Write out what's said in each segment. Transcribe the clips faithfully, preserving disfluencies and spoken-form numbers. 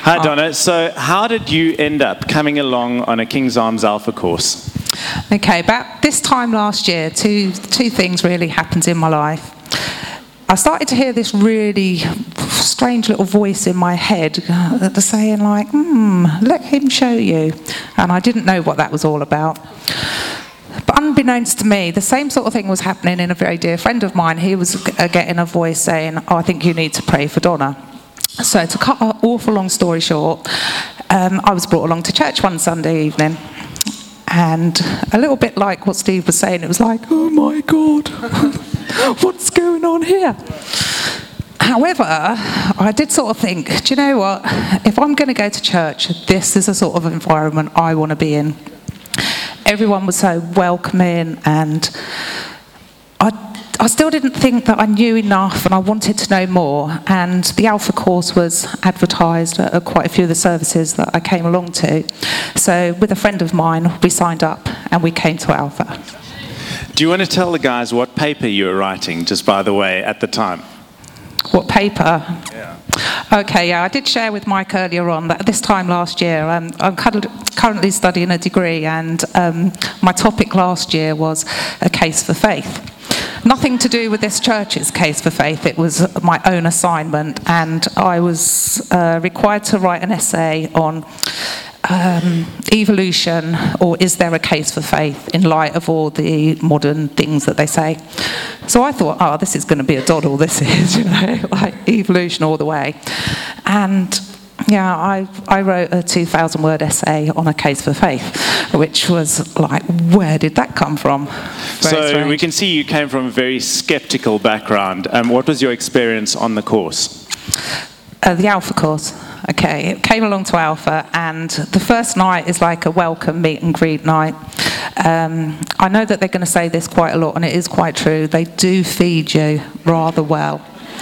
Hi, Donna. So how did you end up coming along on a King's Arms Alpha course? Okay, about this time last year, two two things really happened in my life. I started to hear this really strange little voice in my head uh, saying like, hmm, let him show you. And I didn't know what that was all about. But unbeknownst to me, the same sort of thing was happening in a very dear friend of mine. He was uh, getting a voice saying, oh, I think you need to pray for Donna. So to cut an awful long story short, um, I was brought along to church one Sunday evening. And a little bit like what Steve was saying, it was like, oh my God, what's going on here? However, I did sort of think, do you know what? If I'm going to go to church, this is a sort of environment I want to be in. Everyone was so welcoming, and I I still didn't think that I knew enough, and I wanted to know more. And the Alpha course was advertised at quite a few of the services that I came along to. So with a friend of mine, we signed up and we came to Alpha. Do you want to tell the guys what paper you were writing, just by the way, at the time? What paper? Yeah. Okay, yeah, I did share with Mike earlier on that this time last year, um, I'm currently studying a degree, and um, my topic last year was a case for faith. Nothing to do with this church's case for faith. It was my own assignment, and I was uh, required to write an essay on um, evolution, or is there a case for faith in light of all the modern things that they say. So I thought, oh, this is going to be a doddle, this is, you know, like evolution all the way. And yeah, I, I wrote a two thousand word essay on a case for faith, which was like, where did that come from? Very so strange. We can see you came from a very skeptical background. Um, what was your experience on the course? Uh, the Alpha course. Okay, it came along to Alpha, and the first night is like a welcome meet and greet night. Um, I know that they're going to say this quite a lot, and it is quite true. They do feed you rather well.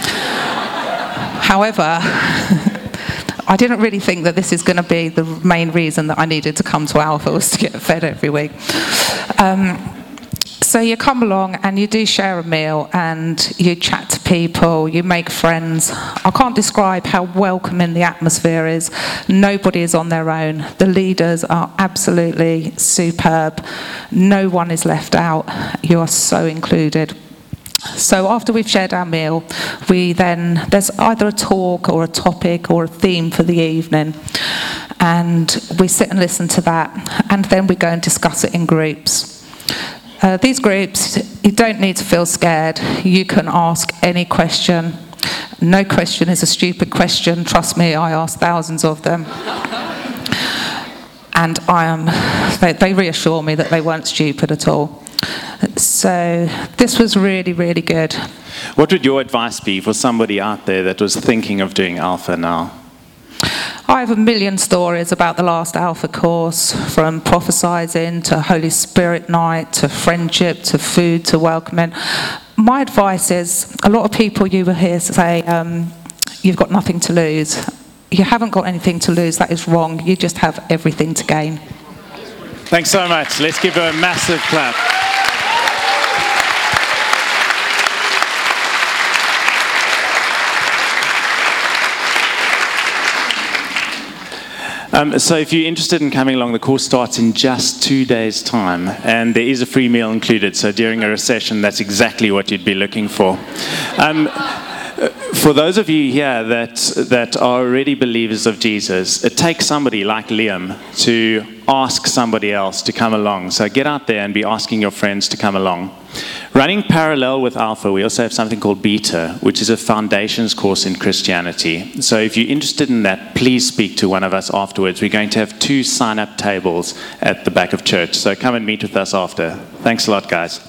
However, I didn't really think that this is going to be the main reason that I needed to come to Alpha, was to get fed every week. Um, so you come along and you do share a meal and you chat to people, you make friends. I can't describe how welcoming the atmosphere is. Nobody is on their own. The leaders are absolutely superb. No one is left out. You are so included. So after we've shared our meal, we then, there's either a talk or a topic or a theme for the evening, and we sit and listen to that, and then we go and discuss it in groups. Uh, these groups, you don't need to feel scared. You can ask any question. No question is a stupid question. Trust me, I ask thousands of them. And I am, they, they reassure me that they weren't stupid at all. So this was really, really good. What would your advice be for somebody out there that was thinking of doing Alpha now? I have a million stories about the last Alpha course, from prophesizing to Holy Spirit night, to friendship, to food, to welcoming. My advice is, a lot of people you will hear say, um, you've got nothing to lose. You haven't got anything to lose. That is wrong. You just have everything to gain. Thanks so much. Let's give her a massive clap. Um, so if you're interested in coming along, the course starts in just two days' time, and there is a free meal included. So during a recession, that's exactly what you'd be looking for. Um, For those of you here that that are already believers of Jesus, it takes somebody like Liam to ask somebody else to come along. So get out there and be asking your friends to come along. Running parallel with Alpha, we also have something called Beta, which is a foundations course in Christianity. So if you're interested in that, please speak to one of us afterwards. We're going to have two sign-up tables at the back of church. So come and meet with us after. Thanks a lot, guys.